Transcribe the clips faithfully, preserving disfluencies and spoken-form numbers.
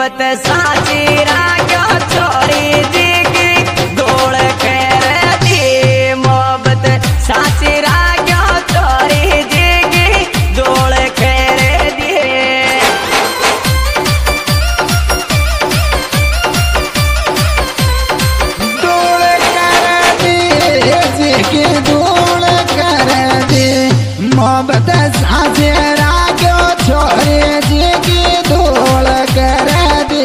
मोहब्बत साची राख्यो छोरी जी की गोल कर दी मोहब्बत साची राख्यो छोरी जी की गोल कर दी गोल कर दी जी की गोल कर दी मोहब्बत साची राख्यो छोरी जी की गोल कर दी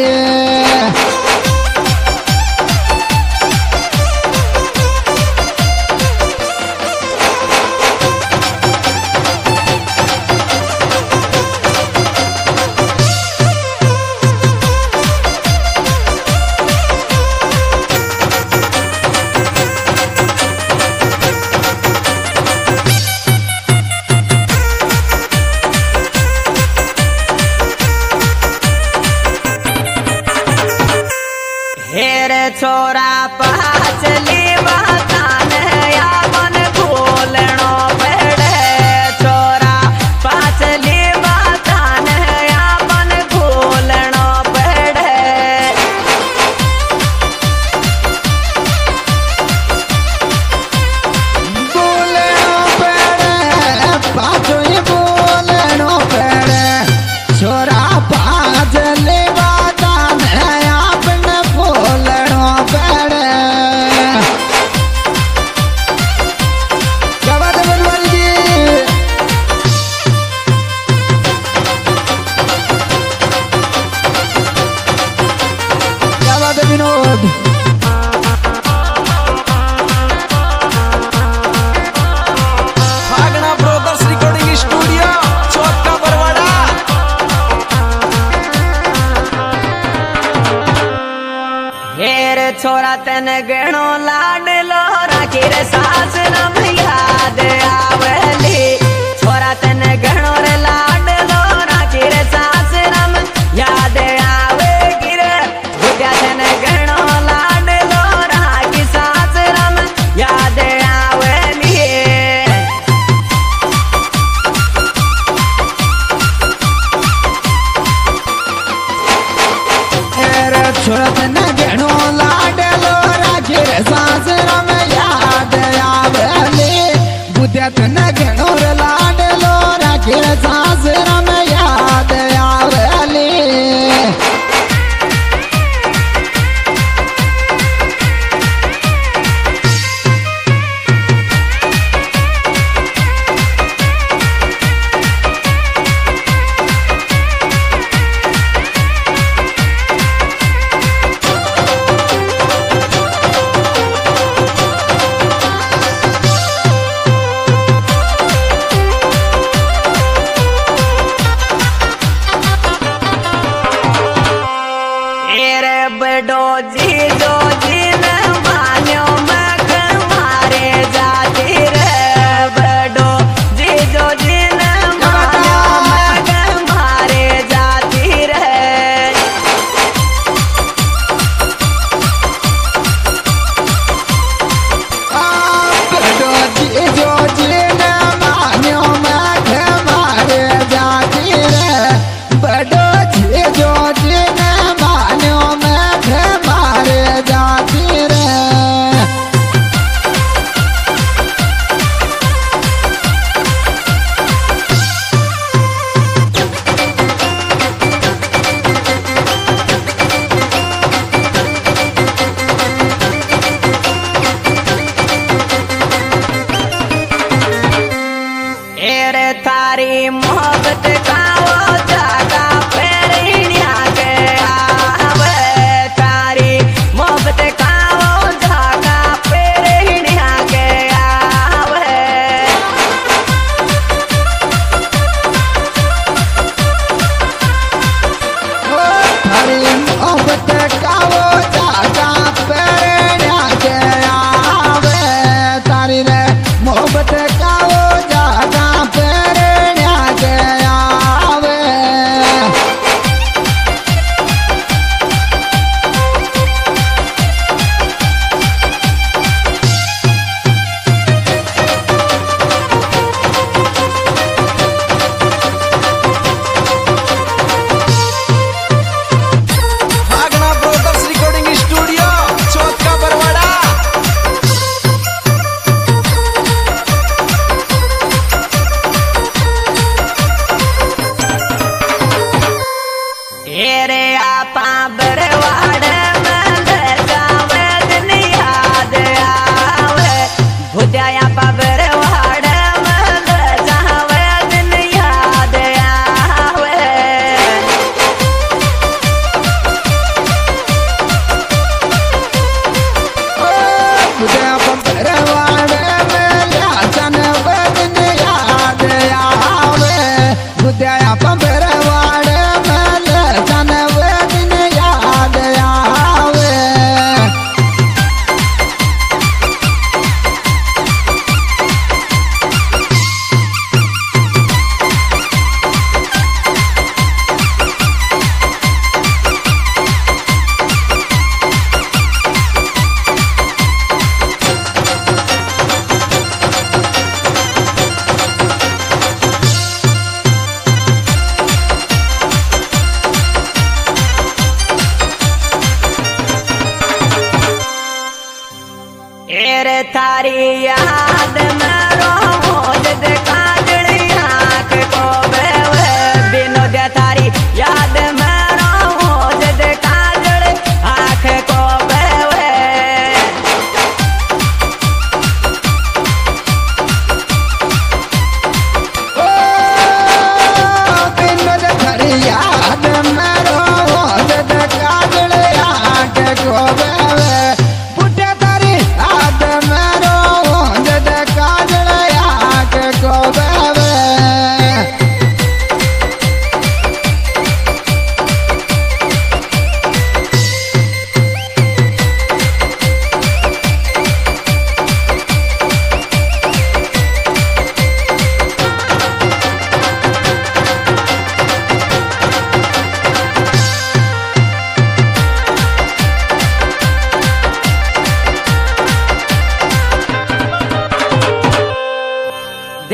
हेर छोरा पाचली बातान या मन भूलनो पड़े छोरा पाचली बातान या मन भूलनो पड़े बोलनो पड़े पाछो ही बोलनो पड़े छोरा पाचली बातान आपने बोलनो पड़े क्या बात है बनवारी जी क्या बात है विनोद भागना ब्रोदर्स रिकॉर्डिंग स्टूडियो चौक का बरवाड़ा। हेर छोरा तन गणो लाडलो राखी रे सास नम याद आवली छोरा तन गणो रे लाडलो राखी रे सास नम याद आवे गिरे बुद्या तन गणो लाडलो राखी सास नम याद आवली तेरे छोरत न गणो लाडलो राखी रे सासरा में याद आवली बुद्धियत न गणो रे लाडलो राखी रे सासरा में याद आवली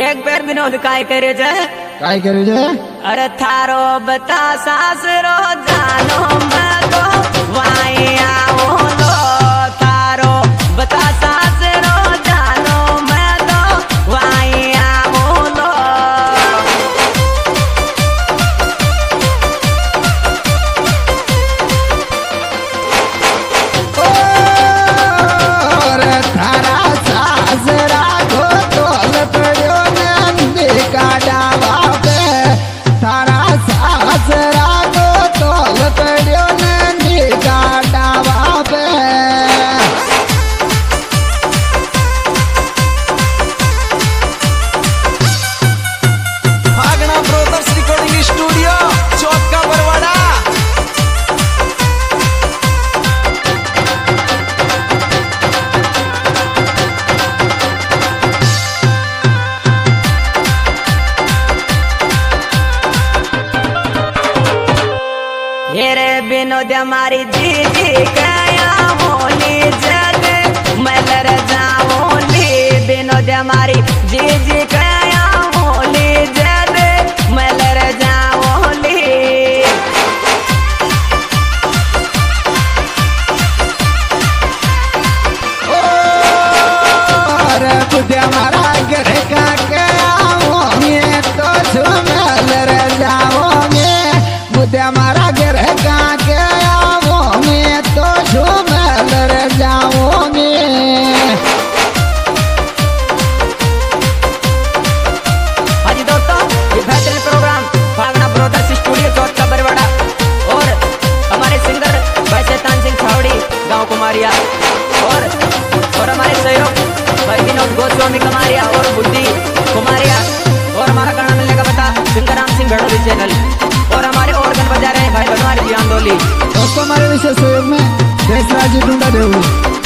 एक पैर विनोद काय करे जे काय करे जे अरे थारो बता सासरो जानो मैं तो वाई आओ लो थारो बता सासरो जानो मैं तो वाई आओ लो रे थारा सासरा को तोल पड़ो नंदी का डावा पे थारा सासरा को तोल पड़ो नंदी का डावा पे भागना ब्रोदर्स रिकॉर्डिंग स्टूडियो चौक का बरवाड़ा। हेरे विनोद हमारी जी जी कया होली जग मलर जाओली विनोद हमारी जी जी कया होली जग मलर जाओली रे बुढ़िया मारा घर का क्या होंगे तो झूमल रे जाओगे बुढ़िया मारा घर का क्या होंगे तो झूमल रे जाओगे हाँ जी दोस्तों ये बेहतरीन प्रोग्राम भागना ब्रोदर्स स्टूडियो चौथ का बरवाड़ा और हमारे सिंगर भाई शैतान सिंह छावड़ी गांव कुमारिया और और हमारे सहयोग भाई विनोद गोस्वामी कमारिया और बुद्धि कुमारिया और हमारा गाना मिलने का पता सिंगराम सिंह भड़ोली चैनल और हमारे ऑर्गन बजा रहे हैं भाई बनवारी जी आंदोली। दोस्तों हमारे विशेष सहयोग में देशराज जी ढूंढा देव